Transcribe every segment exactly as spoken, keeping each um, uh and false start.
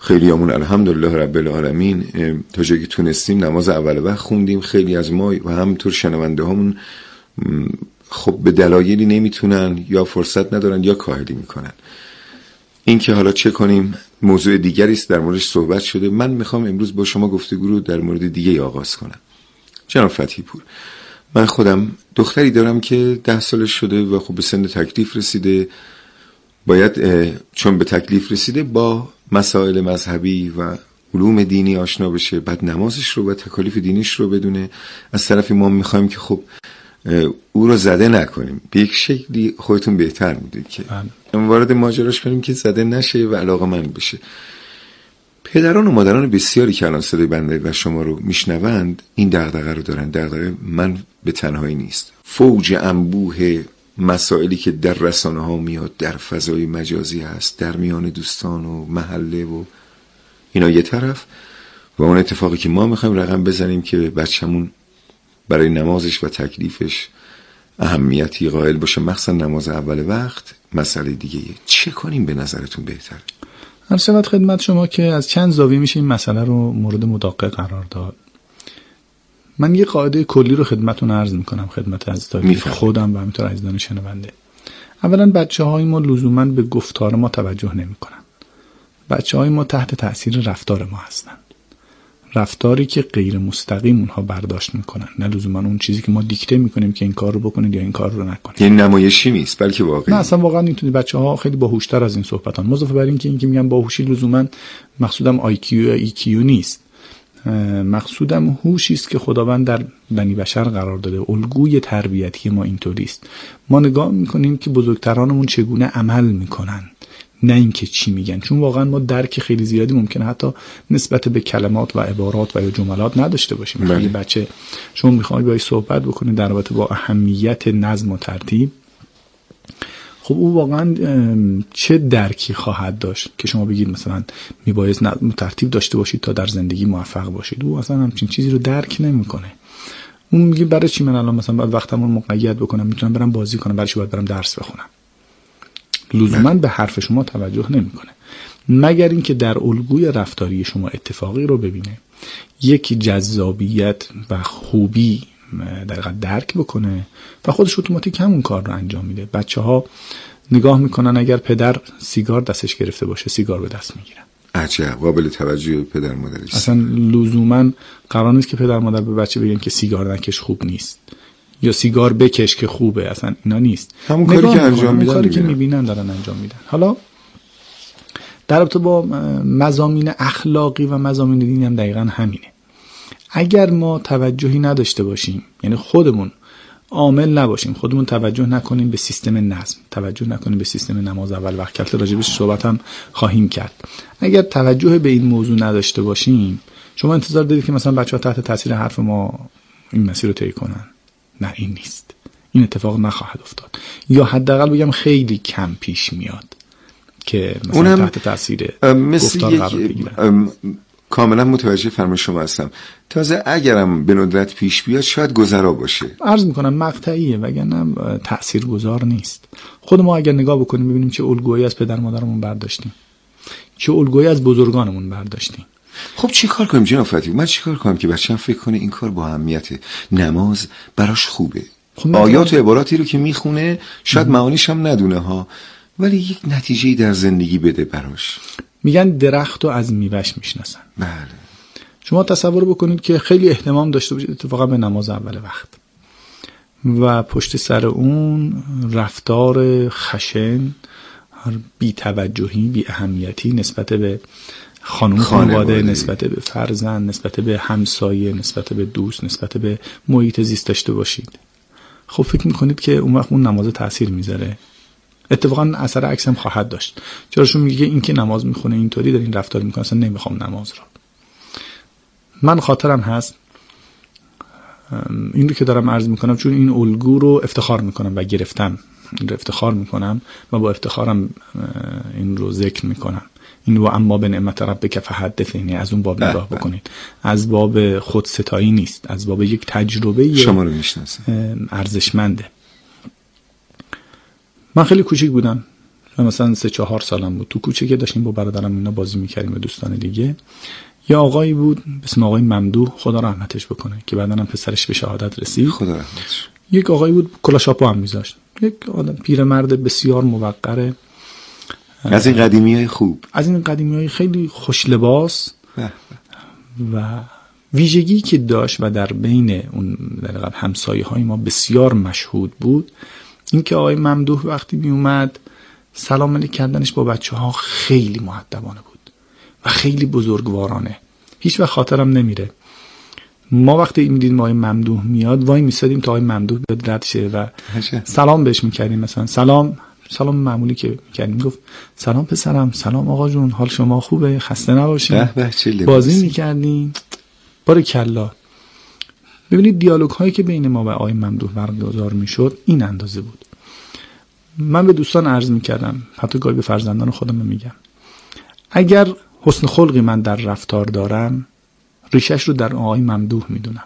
خیلیامون الحمدلله رب العالمین تا جایی که تونستیم نماز اول وقت خوندیم. خیلی از ما و همونطور شنونده هامون خب به دلایلی نمیتونن یا فرصت ندارن یا کاهلی میکنن. این که حالا چه کنیم موضوع دیگری است، در موردش صحبت شده. من میخوام امروز با شما گفتگو رو در مورد دیگه آغاز کنم. جناب فتحی پور، من خودم دختری دارم که ده سالش شده و خب به سن تکلیف رسیده. باید چون به تکلیف رسیده با مسائل مذهبی و علوم دینی آشنا بشه، بعد نمازش رو و تکالیف دینیش رو بدونه. از طرفی ما میخوایم که خب او رو زده نکنیم. به یک شکلی خودتون بهتر میدونید که وارد ماجراش کنیم که زده نشه و علاقه‌مند بشه. پدران و مادران بسیاری که الان صدای بنده و شما رو میشنوند این دغدغه رو دارن. دغدغه من به تنهایی نیست. فوج انبوه مسائلی که در رسانه ها میاد، در فضای مجازی هست، در میان دوستان و محله و اینا یه طرف، و اون اتفاقی که ما میخوایم رقم بزنیم که بچه‌مون برای نمازش و تکلیفش اهمیتی قائل باشه، مخصوصا نماز اول وقت، مسئله دیگه. چه کنیم به نظرتون بهتر؟ عرض خدمت شما که از چند زاویه میشه این مسئله رو مورد مداقه قرار داد. من یه قاعده کلی رو خدمتتون عرض میکنم، خدمت عزیزان خودم و همینطور عزیزان شنونده. اولا بچه‌های ما لزوما به گفتار ما توجه نمیکنن. بچه‌های ما تحت تأثیر رفتار ما هستن. رفتاری که غیر مستقیم اونها برداشت میکنن، نه لزوما اون چیزی که ما دیکته میکنیم که این کار رو بکنید یا این کار رو نکنید. این نمایشی نیست بلکه واقعی. نه اصلا واقعا اینطوری. بچه‌ها خیلی باهوشتر از این صحبتان. مضافه بر این که این که میگم باهوشی لزوما مقصودم آی کیو یا ای کیو نیست. مقصودم هوشی است که خداوند در بنی بشر قرار داده. الگوی تربیتی ما اینطوری است. ما نگاه میکنیم که بزرگترانمون چگونه عمل میکنن، نه اینکه چی میگن. چون واقعا ما درک خیلی زیادی ممکنه حتی نسبت به کلمات و عبارات و یا جملات نداشته باشیم. خیلی بچه شما میخواید باهاش صحبت بکنید در رابطه با اهمیت نظم و ترتیب، خب او واقعا چه درکی خواهد داشت که شما بگید مثلا میبایست نظم و ترتیب داشته باشید تا در زندگی موفق باشید؟ او اصلا همچین چیزی رو درک نمیکنه. اون میگه برای چی من الان مثلا باید وقتمو مقید بکنم، میتونم برم بازی کنم، برای چی باید برم درس بخونم؟ لزوما به حرف شما توجه نمیکنه، مگر اینکه در الگوی رفتاری شما اتفاقی رو ببینه، یک جذابیت و خوبی دقیقا درک بکنه و خودش اتوماتیک همون کار رو انجام میده. بچه‌ها نگاه میکنن اگر پدر سیگار دستش گرفته باشه سیگار به دست میگیرن. عجب، قابل توجه پدر مادرش. اصلا لزوما قرار نیست که پدر مادر به بچه بگن که سیگار نکش خوب نیست یا سیگار بکش که خوبه. اصلا اینا نیست. همون کاری که انجام میدن، کاری که میبینن دارن انجام میدن. حالا در رابطه با مضامین اخلاقی و مضامین دینی هم دقیقاً همینه. اگر ما توجهی نداشته باشیم، یعنی خودمون عامل نباشیم، خودمون توجه نکنیم به سیستم نظم، توجه نکنیم به سیستم نماز اول وقت، که راجبش صحبت هم خواهیم کرد، اگر توجه به این موضوع نداشته باشیم، شما انتظار دارید که مثلا بچه‌ها تحت تاثیر حرف ما این مسیر رو طی کنن؟ نه، این نیست. این اتفاق نخواهد افتاد، یا حداقل بگم خیلی کم پیش میاد که مثلا تحت تاثیر گفتار قرار بگیرن. کاملا متوجه فرمان شما هستم. تازه اگرم به ندرت پیش بیاد شاید گذرا باشه. عرض میکنم مقطعیه، وگرنه تاثیرگذار نیست. خود ما اگر نگاه بکنیم ببینیم چه الگویی از پدر مادرمون برداشتیم، چه الگویی از بزرگانمون برداشتیم. خب چی کار کنیم جناب فتحی؟ من چی کار کنم که بچه‌م فکر کنه این کار با اهمیته، نماز براش خوبه؟ خب آیات و عباراتی رو که میخونه شاید معانیش هم ندونه ها، ولی یک نتیجه‌ای در زندگی بده براش. میگن درخت رو از میوه‌اش میشناسن. بله. شما تصور بکنید که خیلی اهتمام داشته باشید اتفاقا به نماز اول وقت و پشت سر اون رفتار خشن، بی توجهی، بی اهمیتی نسبت به خانم خانواده، نسبت به فرزند، نسبت به همسایه، نسبت به دوست، نسبت به محیط زیست داشته باشید. خب فکر میکنید که اون وقت اون نماز تأثیر میذاره؟ اتفاقا اثر عکس هم خواهد داشت. چرا؟ چون میگه این که نماز میخونه اینطوری در این رفتار میکنه، اصلا نمیخوام نماز رو. من خاطرم هست این رو که دارم عرض میکنم چون این الگو رو افتخار میکنم و گرفتم، این رو افتخار میکنم و با افتخارم این رو ذکر میکنم. این و اما به نعمت ربک فحدث، یعنی از اون باب نگاه بکنید، از باب خودستایی نیست، از باب یک تجربه شما رو میشناسه ارزشمنده. من خیلی کوچیک بودم، و مثلا سه چهار سالم بود، تو کوچه که داشتیم با برادرم اینا بازی میکردیم و دوستان دیگه. یه آقایی بود به اسم آقای ممدوح، خدا رحمتش بکنه، که بعداً هم پسرش به شهادت رسید. خدا رحمتش. یک آقایی بود کلاشاپو هم میذاشت، یک آدم پیرمرد بسیار موقره، از این قدیمیای خوب، از این قدیمیای خیلی خوش لباس و ویژگی که داشت و در بین اون در همسایه های ما بسیار مشهود بود، این که آقای ممدوح وقتی می اومد سلام علیک کردنش با بچه ها خیلی مؤدبانه بود و خیلی بزرگوارانه. هیچ وقت خاطرم نمیره ما وقتی میدیدیم آقای ممدوح میاد وای میسادیم تا آقای ممدوح بیاد رد شه و سلام بهش میکردیم. مثلا سلام سلام معمولی که میکردیم، گفت سلام پسرم، سلام آقا جون، حال شما خوبه، خسته نباشین، بازی میکردیم. بارکالله. ببینید دیالوگ هایی که بین ما و آقای ممدوح برگزار میشد این اندازه بود. من به دوستان عرض میکردم، حتی گاهی به فرزندان خودم میگم، اگر حسن خلقی من در رفتار دارم ریشش رو در آقای ممدوح میدونم،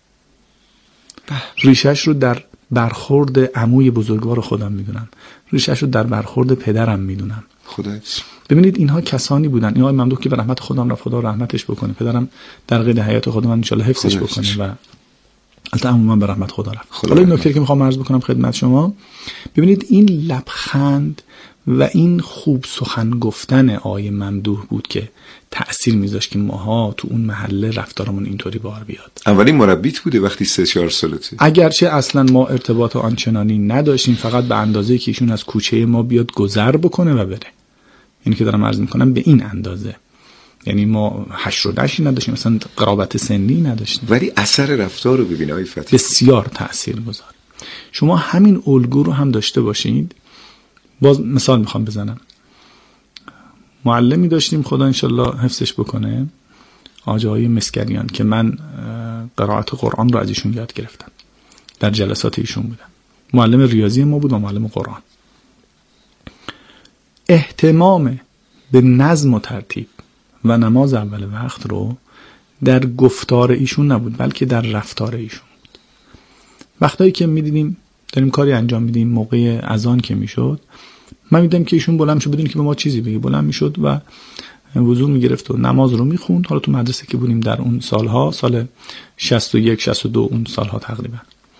ریشش رو در برخورد عموی بزرگوار خودم میدونم، ریشش رو در برخورد پدرم میدونم. خدایش. ببینید اینها کسانی بودن، این آقای ممدوح که به رحمت خودم رفت، خدا رحمتش بکنه، پدرم در قید حیات خودم ان شاء الله حفظش بکنه و البته عموما به رحمت خدا رفت. حالا این نکته که میخوام عرض بکنم خدمت شما، ببینید این لبخند و این خوب سخن گفتن آقای ممدوح بود که تأثیر میذاشت که ماها تو اون محله رفتارمون اینطوری بار بیاد. اولین مربیت بوده وقتی سه چهار سالته؟ اگرچه اصلا ما ارتباط آنچنانی نداشتیم، فقط به اندازه‌ای که ایشون از کوچه ما بیاد گذر بکنه و بره. اینی که دارم عرض میکنم به این اندازه، یعنی ما حشر و نشی نداشتیم، مثلا قرابت سنی نداشتیم، ولی اثر رفتار رو ببین آقای فتحی بسیار تاثیرگذار. شما همین الگو رو هم داشته باشید. باز مثال میخوام بزنم، معلمی داشتیم خدا انشالله حفظش بکنه، آقای مسکریان، که من قرائت قرآن رو از ایشون یاد گرفتم، در جلسات ایشون بودم. معلم ریاضی ما بود و معلم قرآن. اهتمام به نظم و ترتیب و نماز اول وقت رو در گفتار ایشون نبود، بلکه در رفتار ایشون بود. وقتایی که میدیدیم داریم کاری انجام میدیم، موقع اذان که میشد، من میدیدم که ایشون بلند شد بدون که به ما چیزی بگه، بلند میشد و وضو میگرفت و نماز رو میخوند. حالا تو مدرسه که بودیم در اون سالها، سال شصت و یک شصت و دو اون سالها تقریبا،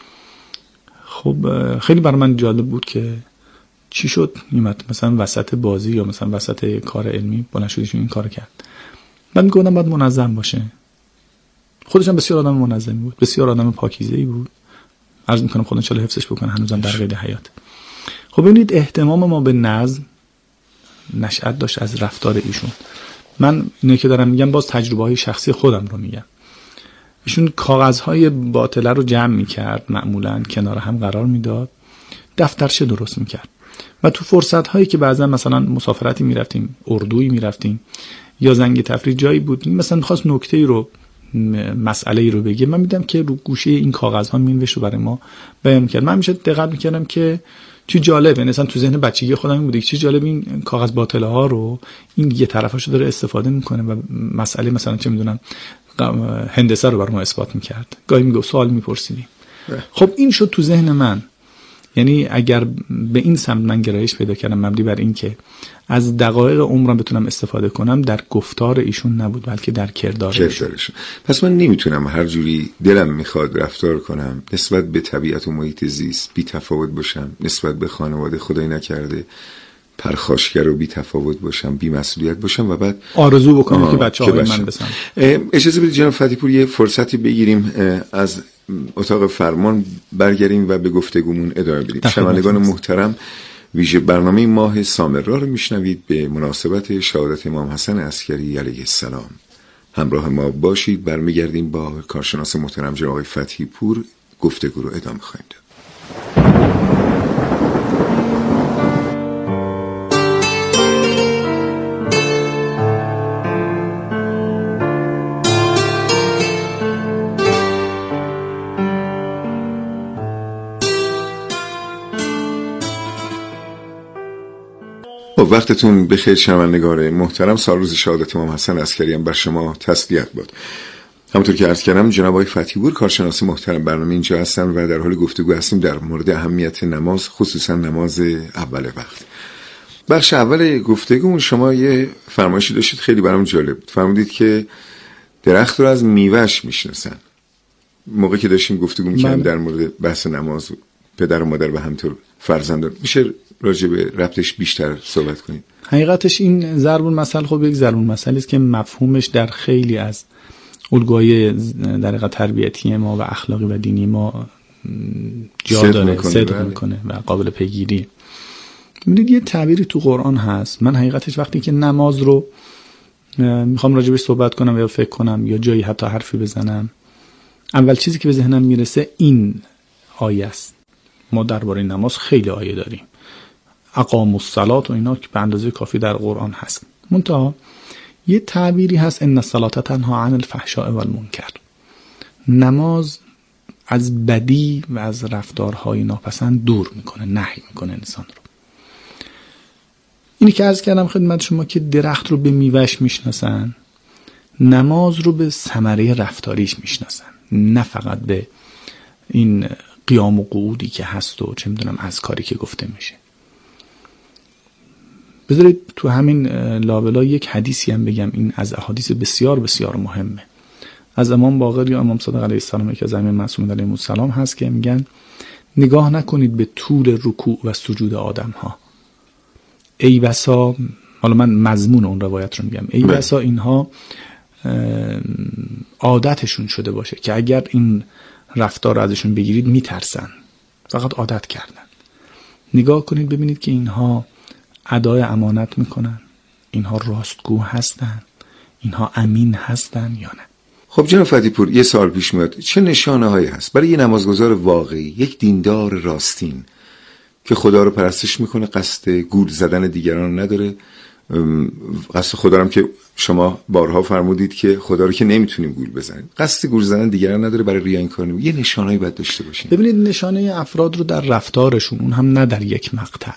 خب خیلی برای من جالب بود که چی شد میمد مثلا وسط بازی یا مثلا وسط کار علمی بلند شد ایشون این کارو کرد. من میگفتم باید منظم باشه. خودش هم بسیار آدم منظمی بود، بسیار آدم پاکیزه‌ای بود. عرض میکنم خدا ان شاء الله حفظش بکنه، هنوزم در قید حیات. خب ببینید اهتمام ما به نظم نشأت داشت از رفتار ایشون. من اینه که دارم میگم باز تجربه های شخصی خودم رو میگم. ایشون کاغذهای باطله رو جمع میکرد، معمولا کنار هم قرار میداد، دفترچه درست میکرد و تو فرصت هایی که بعضا مثلا مسافرتی میرفتیم، اردویی میرفتیم یا زنگ تفریح جایی بود، مثلا خواست نکته‌ای رو مسئله‌ای رو بگه، من میدم که رو گوشه این کاغذها مینوشت رو برای ما بیان میکرد. من همیشه دقت میکردم که چه جالبه، مثلا تو ذهن بچگی خودم این بوده که چه جالب این کاغذ باطله ها رو این یه طرفاشو داره استفاده میکنه و مسئله مثلا چه میدونم هندسه رو برای ما اثبات میکرد، گاهی میگفت سوال میپرسیدیم. خب این شد تو ذهن من، یعنی اگر به این سمت من گرایش پیدا کردم مبنی بر این که از دقایق عمرم بتونم استفاده کنم، در گفتار ایشون نبود بلکه در کردار ایشون. پس من نمیتونم هر جوری دلم میخواد رفتار کنم نسبت به طبیعت و محیط زیست بی تفاوت باشم، نسبت به خانواده خدای نکرده پرخاشگر و بی تفاوت باشم، بی مسئولیت باشم و بعد آرزو بکنم که بچه‌های من بسن. اجازه بدید جناب فتحی پور یه فرصتی بگیریم از اتاق فرمان برگردیم و به گفتگومون ادامه بدیم. شنوندگان محترم، ویژه برنامه ماه سامرا رو میشنوید به مناسبت شهادت امام حسن عسکری علیه السلام. همراه ما باشید، برمیگردیم با کارشناس محترم جناب آقای فتحی پور گفتگو رو ادامه خواهیم داد. وقتتون بخیر شنوندگان محترم. سال روز شهادت امام حسن عسکری هم بر شما تسلیت باد. همونطور که عرض کردم جناب آقای فتحی پور کارشناس محترم برنامه اینجا هستن و در حال گفتگو هستیم در مورد اهمیت نماز، خصوصا نماز اول وقت. بخش اول گفتگومون شما یه فرمایشی داشتید خیلی برام جالب بود. فرمودید که درخت رو از میوهش میشناسن. موقعی که داشتیم گفتگو می‌کردیم در مورد بحث نماز، پدر و مادر و همینطور فرزندان، میشه راجع به ربطش بیشتر صحبت کنید؟ حقیقتش این ضرب المثل خب یک ضرب المثلی است که مفهومش در خیلی از الگوهای در حقیقت تربیتی ما و اخلاقی و دینی ما جا داره، صدق میکنه و قابل پیگیری. ببینید یه تعبیری تو قرآن هست، من حقیقتش وقتی که نماز رو میخوام راجبش صحبت کنم یا فکر کنم یا جایی حتی حرفی بزنم، اول چیزی که به ذهنم میرسه این آیه است. ما درباره نماز خیلی آیه داریم، اقاموا الصلاة و اینا که به اندازه کافی در قرآن هست. منتها یه تعبیری هست، ان الصلاة تنهی عن الفحشاء والمنکر. نماز از بدی و از رفتارهای ناپسند دور میکنه، نهی میکنه انسان رو. اینی که عرض کردم خدمت شما که درخت رو به میوهش میشناسن، نماز رو به ثمره رفتاریش میشناسن، نه فقط به این قیام و قعودی که هست و چه میدونم از کاری که گفته میشه. بذارید تو همین لابلا یک حدیثی هم بگم، این از احادیث بسیار بسیار مهمه. از امام باقر یا امام صادق علیه السلام که از ائمه معصومین علیهم السلام هست که میگن نگاه نکنید به طول رکوع و سجود آدم ها. ای بسا، حالا من مضمون اون روایت رو میگم، ای بسا اینها عادتشون شده باشه که اگر این رفتار رو ازشون بگیرید میترسن، فقط عادت کردن. نگاه کنید ببینید که اینها ادای امانت میکنن، اینها راستگو هستن، اینها امین هستن یا نه. خب جناب فتحی پور، یه سوال پیش میاد، چه نشانه هایی هست برای یه نمازگزار واقعی، یک دیندار راستین که خدا رو پرستش میکنه، قصد گول زدن دیگران نداره، قصد خدا هم که شما بارها فرمودید که خدا رو که نمیتونیم گول بزنیم، قصد گول زدن دیگران نداره، برای ریا این کار نمیکنه، یه نشانه‌ای باید داشته باشیم؟ ببینید نشانه افراد رو در رفتارشون، اون هم نه در یک مقطع،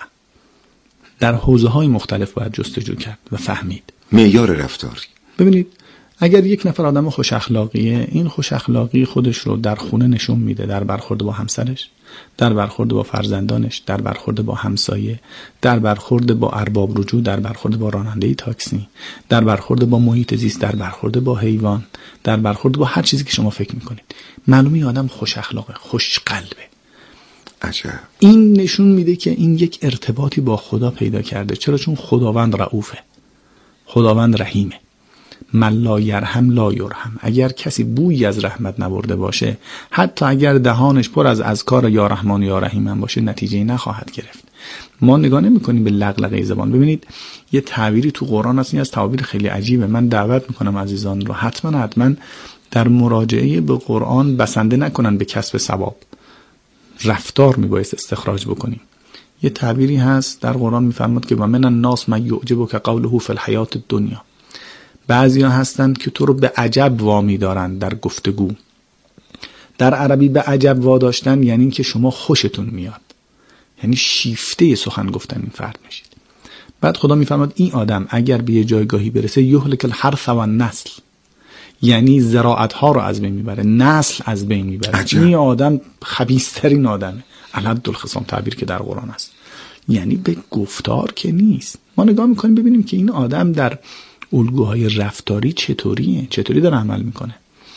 در حوزه‌های مختلف باید جستجو کرد و فهمید. معیار رفتار. ببینید اگر یک نفر آدم خوش اخلاقیه، این خوش اخلاقی خودش رو در خونه نشون میده، در برخورد با همسرش، در برخورد با فرزندانش، در برخورد با همسایه، در برخورد با ارباب رجوع، در برخورد با راننده تاکسی، در برخورد با محیط زیست، در برخورد با حیوان، در برخورد با هر چیزی که شما فکر میکنید. معلومه آدم خوش اخلاقه، خوش قلبه. عجب. این نشون میده که این یک ارتباطی با خدا پیدا کرده. چرا؟ چون خداوند رؤوفه، خداوند رحیمه. من لا یرحم لا یرحم. اگر کسی بویی از رحمت نبرده باشه، حتی اگر دهانش پر از اذکار یا رحمان یا رحیم هم باشه، نتیجه نخواهد گرفت. ما نگاه نمی کنیم به لغلقه زبان. ببینید یه تعبیری تو قرآن هست، این از تعابیر خیلی عجیبه. من دعوت میکنم عزیزان رو حتما حتما در مراجعه به قرآن بسنده نکنن به کسب ثواب، رفتار میبایست استخراج بکنیم. یه تعبیری هست در قرآن میفرماد که و من الناس من یعجبک قوله فی الحیات الدنیا. بعضیا هستند که تو رو به عجب وامی دارن در گفتگو. در عربی به عجب واداشتن یعنی این که شما خوشتون میاد، یعنی شیفته سخن گفتن این فرد میشید. بعد خدا میفرماد این آدم اگر به یه جایگاهی برسه یهلک الحرث و النسل، یعنی زراعت ها رو از بین میبره، نسل از بین میبره. این آدم خبیث‌ترین آدمه. الحد الخصام تعبیر که در قرآن است، یعنی به گفتار که نیست. ما نگاه میکنیم ببینیم که این آدم در الگوهای رفتاری چطوریه، چطوری داره عمل میکنه.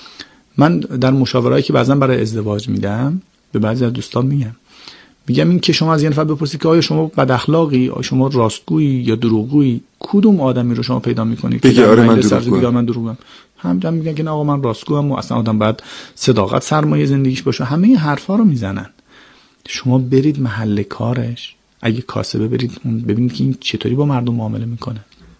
من در مشاورهایی که بعضا برای ازدواج میدم به بعضی از دوستان میگم میگم این که شما از یه نفر بپرسید که آیا شما بد اخلاقی، آیا شما راستگویی یا دروغگویی، کدوم آدمی رو شما پیدا میکنید بگه آره من دروغگوام؟ من دروغم. همچنین میگن که نه آقا من راستگوام و اصلا آدم باید صداقت سرمایه زندگیش باشه. همه این حرفا رو میزنن. شما برید محل کارش، اگه کاسبه برید ببینید که این چطوری با مردم معامله میکنه.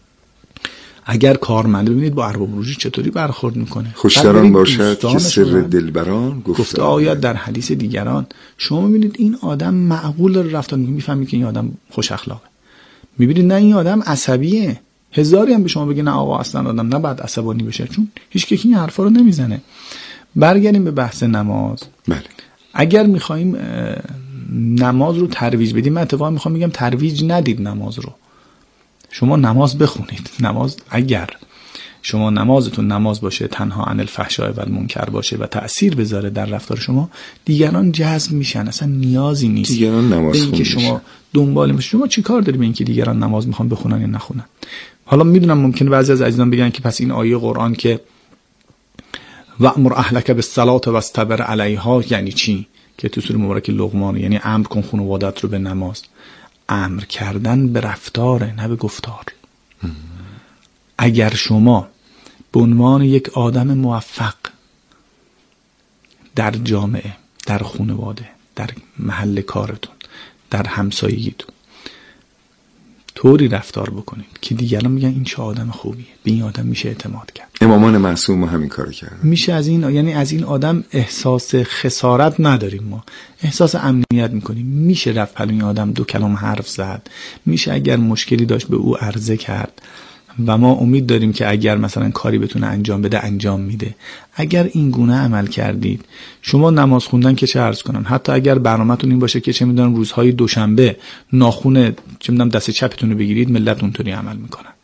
اگر کارمند ببینید با ارباب رجوع چطوری برخورد میکنه. خوشتران باشد که سر دلبران گفته آید در حدیث دیگران. شما میبینید این آدم معقول رفتار میکنه، میفهمید که این آدم خوش اخلاقه. میبینید نه این آدم عصبیه. هزاری هم به شما بگه نه آقا اصلا آدم نباید عصبانی بشه، چون هیچ کی این حرفا رو نمیزنه. برگردیم به بحث نماز. بله. اگر میخوایم نماز رو ترویج بدیم، من اتفاقا میخوام بگم ترویج ندید نماز رو. شما نماز بخونید. نماز اگر شما نمازتون نماز باشه، تنها عن الفحشاء و المنکر باشه و تأثیر بذاره در رفتار شما، دیگران جذب میشن. اصلا نیازی نیست دیگران نماز به اینکه شما دنبال باشید. شما چیکار داری به اینکه دیگران نماز میخوان بخونن یا نخونن؟ حالا میدونم ممکنه بعضی از عزیزان بگن که پس این آیه قرآن که وأمر اهلک بالصلاة واصطبر علیها یعنی چی؟ که تو سوره مبارکه لقمان، یعنی امر کن خانوادت رو به نماز. امر کردن به رفتاره، نه به گفتار. اگر شما به عنوان یک آدم موفق در جامعه، در خانواده، در محل کارتون، در همسایگیتون طوری رفتار بکنید که دیگران میگن این چه آدم خوبیه، به این آدم میشه اعتماد کرد. امامان معصوم ما همین کارو کردن. میشه از این، یعنی از این آدم احساس خسارت نداریم، ما احساس امنیت میکنیم. میشه رفت پلوی این آدم دو کلام حرف زد، میشه اگر مشکلی داشت به او عرضه کرد و ما امید داریم که اگر مثلا کاری بتونه انجام بده انجام میده. اگر این گونه عمل کردید، شما نماز خوندن که چه عرض کنم، حتی اگر برنامه‌تون این باشه که چه میدونم روزهای دوشنبه ناخن چه میدونم دست چپتون رو بگیرید، ملت اونطوری عمل میکنن.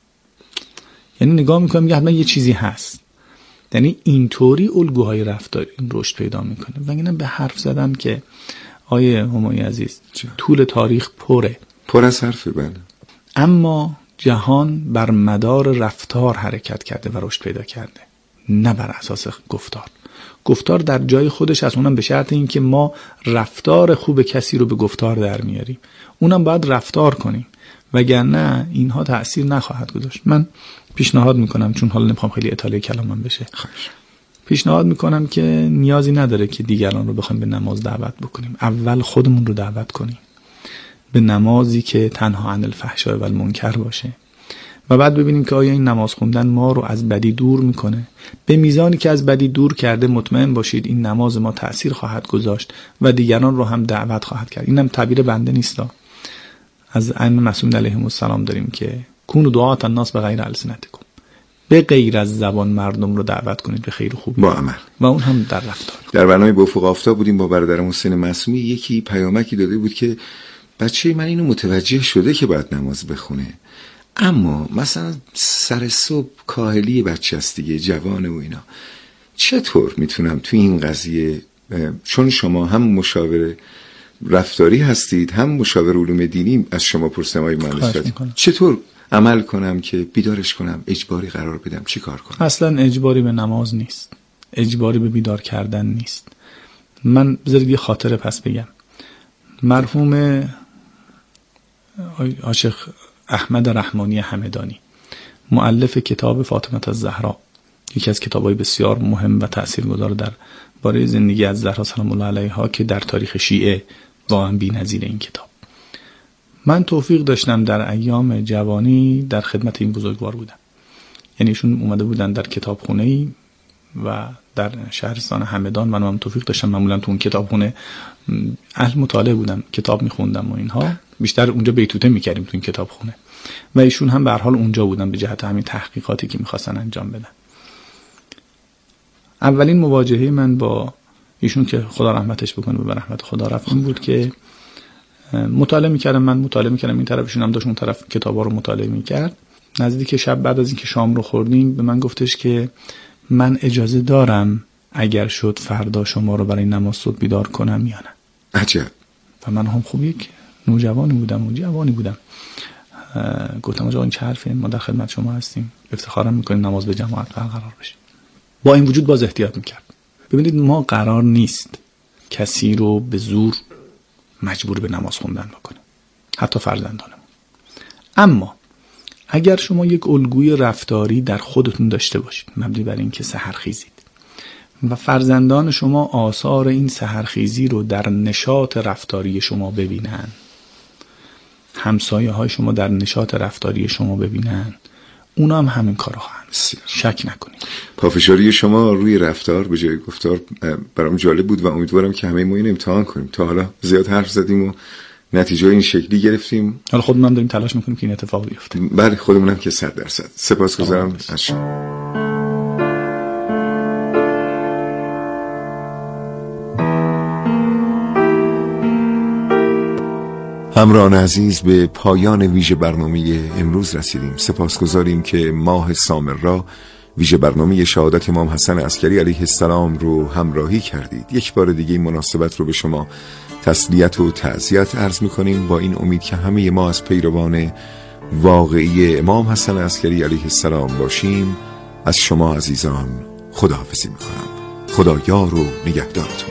یعنی نگاه میکنم میگه حتما یه چیزی هست. یعنی اینطوری الگوهای رفتاری رشد پیدا میکنه. و اینم به حرف زدم که آیه همایی عزیز طول تاریخ پره پر از حرفه. بله. اما جهان بر مدار رفتار حرکت کرده و رشد پیدا کرده، نه بر اساس گفتار. گفتار در جای خودش هست، اونم به شرط این که ما رفتار خوب کسی رو به گفتار در میاریم، اونم باید رفتار کنیم، وگرنه اینها تأثیر نخواهد گذاشت. من پیشنهاد میکنم، چون حالا نمیخوام خیلی اطاله کلامم بشه، خواهش پیشنهاد میکنم که نیازی نداره که دیگران رو بخوایم به نماز دعوت بکنیم، اول خودمون رو دعوت کنیم به نمازی که تنها عن الفحشاء و المنکر باشه و بعد ببینیم که آیا این نماز خوندن ما رو از بدی دور میکنه. به میزانی که از بدی دور کرده، مطمئن باشید این نماز ما تأثیر خواهد گذاشت و دیگران رو هم دعوت خواهد کرد. اینم تعبیر بنده نیستا، از ائمه معصومین علیهم السلام داریم که کونوا دعاة الناس بغیر السنتکم، به غیر از زبان مردم رو دعوت کنید به خیر خوبی با عمل، و اون هم در رفتار. در برنامه با افق آفتاب بودیم با برادرم حسین معصومی. یکی پیامکی داده بود که بچه من اینو متوجه شده که باید نماز بخونه، اما مثلا سر صبح کاهلی بچه است دیگه، جوانه و اینا، چطور میتونم توی این قضیه، چون شما هم مشاور رفتاری هستید هم مشاور علوم دینی، از شما پرسیدم آقای مهندس فتی، چطور عمل کنم که بیدارش کنم، اجباری قرار بدم، چی کار کنم؟ اصلا اجباری به نماز نیست، اجباری به بیدار کردن نیست. من بذارید یه خاطره پس بگم. مرحوم عاشق احمد رحمانی همدانی، مؤلف کتاب فاطمه الزهرا، یکی از کتاب‌های بسیار مهم و تاثیرگذار در باره زندگی از زهرا سلام الله علیها که در تاریخ شیعه واقعا بی‌نظیر این کتاب. من توفیق داشتم در ایام جوانی در خدمت این بزرگوار بودم. یعنی ایشون اومده بودن در کتابخونه‌ای و در شهرستان همدان، من هم توفیق داشتم معمولا تو اون کتابخونه اهل مطالعه بودم، کتاب می‌خوندم و اینها، بیشتر اونجا بیتوته می‌کردیم تو این کتابخونه و ایشون هم به هر حال اونجا بودن به جهت همین تحقیقاتی که می‌خواستن انجام بدن. اولین مواجهه من با ایشون که خدا رحمتش بکنه و به رحمت خدا رفت این بود که مطالعه می‌کردم، من مطالعه می‌کردم، این طرفشون هم داشت اون طرف کتابا رو مطالعه می‌کرد. نزدیک شب بعد از اینکه شام رو خوردیم به من گفتش که من اجازه دارم اگر شد فردا شما رو برای نماز صبح بیدار کنم یا نه؟ عجب. و من هم خوب یک نوجوانی بودم و جوانی بودم، گفتم آقا این چه حرفه، ما در خدمت شما هستیم، افتخارم میکنیم نماز به جماعت برقرار بشه. با این وجود باز احتیاط میکرد. ببینید ما قرار نیست کسی رو به زور مجبور به نماز خوندن بکنیم، حتی فرزندانمون. اما اگر شما یک الگوی رفتاری در خودتون داشته باشید مبنی بر این که سحرخیزید و فرزندان شما آثار این سحرخیزی رو در نشاط رفتاری شما ببینن، همسایه های شما در نشاط رفتاری شما ببینن، اونا هم همین کارو خواهند. شک نکنید. پافشاری شما روی رفتار به جای گفتار برام جالب بود و امیدوارم که همه ما اینو امتحان کنیم. تا حالا زیاد حرف زدیم و نتیجه این شکلی گرفتیم، حالا خودمون هم داریم تلاش میکنیم که این اتفاق بیفته. بله خودمون هم که صد درصد. سپاسگزارم از شما. همراهان عزیز، به پایان ویژه برنامه امروز رسیدیم. سپاسگزاریم که ماه سامر را ویژه برنامه شهادت امام حسن عسکری علیه السلام رو همراهی کردید. یک بار دیگه این مناسبت رو به شما تسلیت و تعزیت عرض میکنیم، با این امید که همه ما از پیروان واقعی امام حسن عسکری علیه السلام باشیم. از شما عزیزان خداحافظی میکنم. خدا یار و نگهدارتون.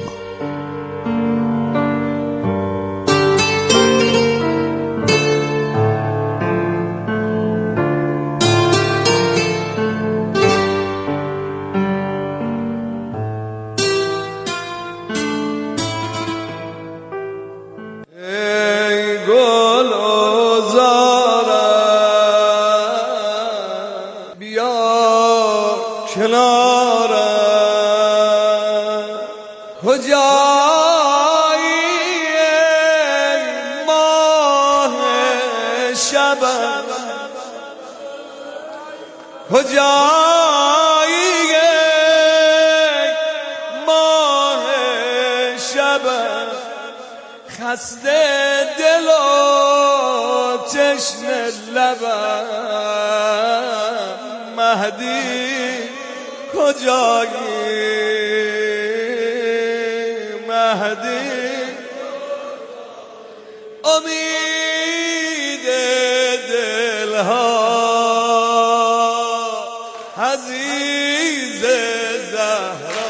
کجایی ماه شب خسته دل و تشنه لبم، مهدی کجایی مهدی، امید دلها عزیز زهرا،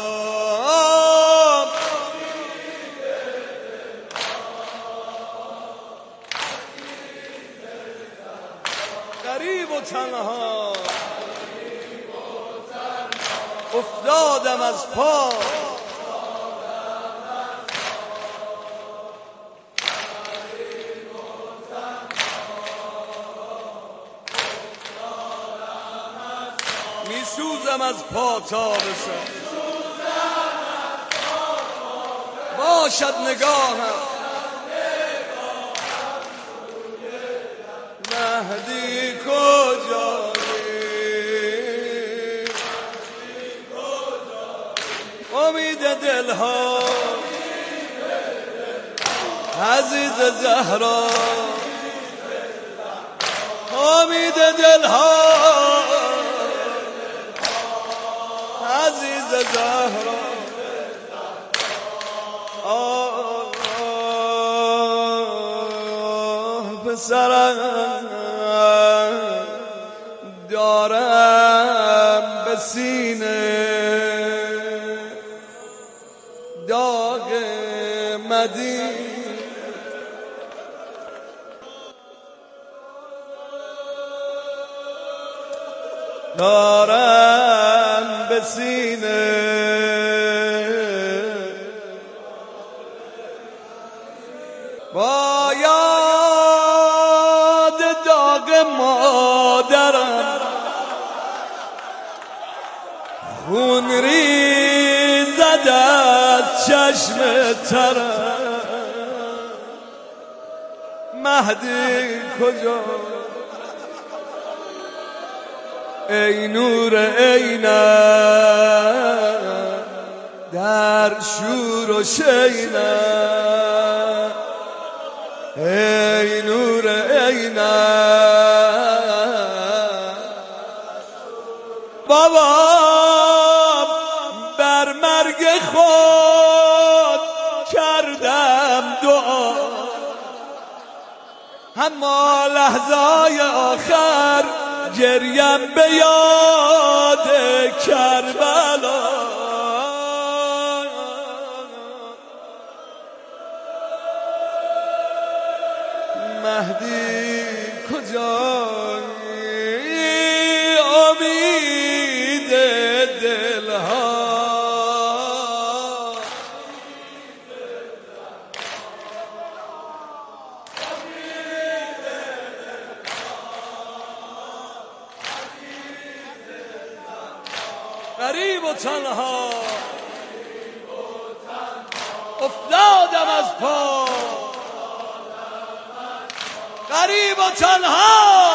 غریب و تنها افتادم از پا، می سوزم از پا تا به سر، باشد نگاهم مهدی کجایی، امید دلها عزیز زهرا، امید دلها عزیز زهرا، آه پسرم دارم به سینه داغ مدینه، دارم به سینه با یاد داغ مادرم، خون ریزد از چشم ترم، مهدی کجا ای نور عینم در شور و شینم، ای نور عینم بابا بر مرگ خود کردم دعا، اما لحظای آخر گریم به یاد کربلا، مهدی کجایی امید دلها، غریب و تنها افتادم از پا، غریب و تنها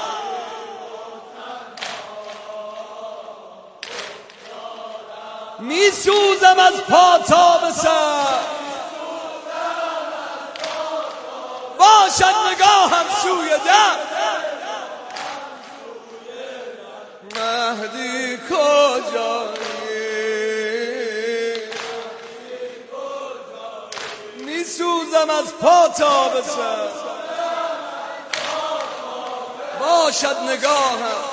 می سوزم از پا تا به سر، باشد نگاهم سوی در، مهدی سوزم از پا تا به سر، باشد نگاهم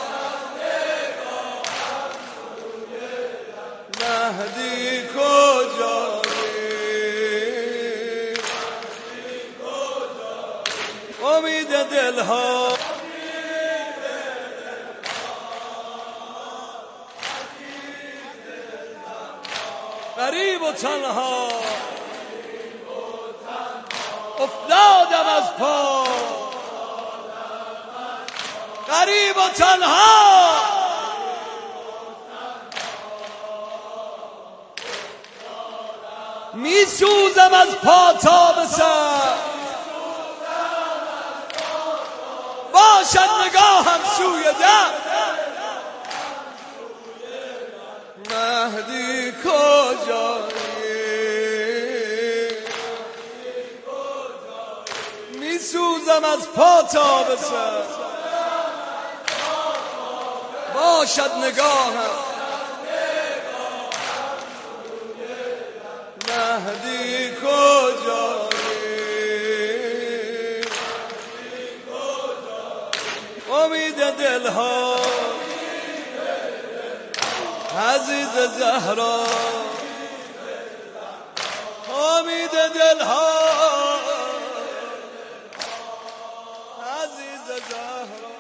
مهدی کجایی، امید دلها غریب و تنها، افتادم از پا غریب و تنها، می سوزم از پا تا به سر، باشد نگاهم سوی در، مهدی کجایی، می سوزم از پا تا به سر، باشد نگاهم مهدی کجایی، امید دلها عزیز زهرا، امید دلها عزیز زهرا.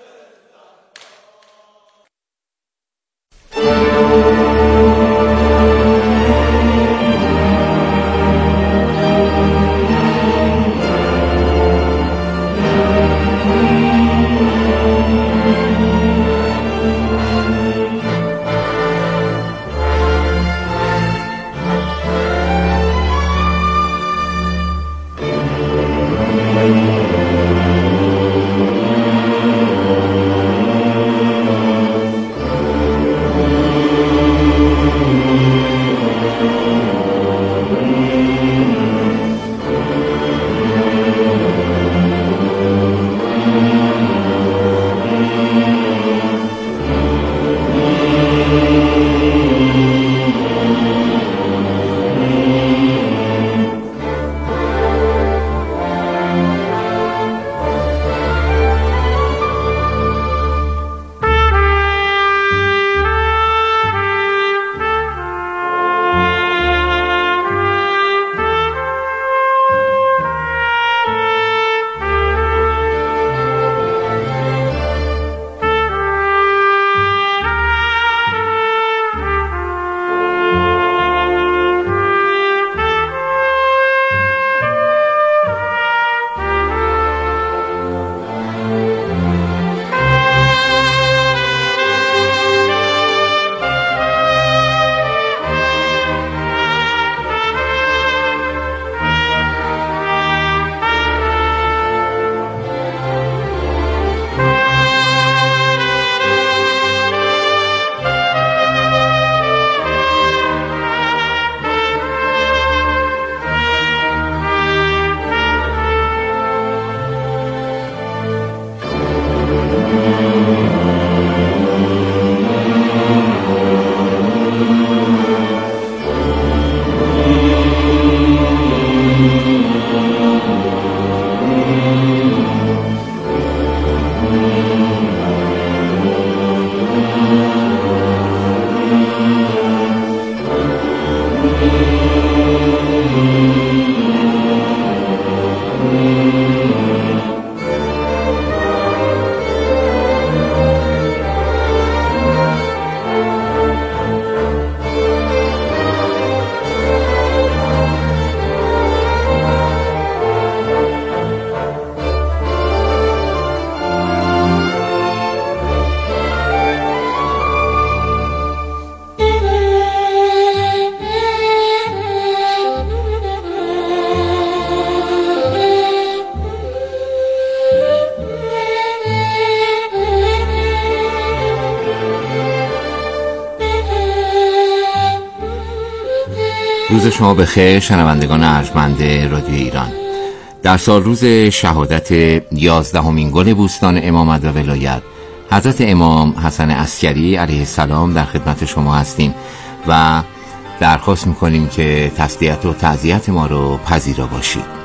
روز شما بخیر شنوندگان ارجمند رادیو ایران. در سال روز شهادت یازدهمین گل بوستان امامت و ولایت حضرت امام حسن عسکری علیه السلام در خدمت شما هستیم و درخواست میکنیم که تسلیت و تعزیت ما رو پذیرا باشید.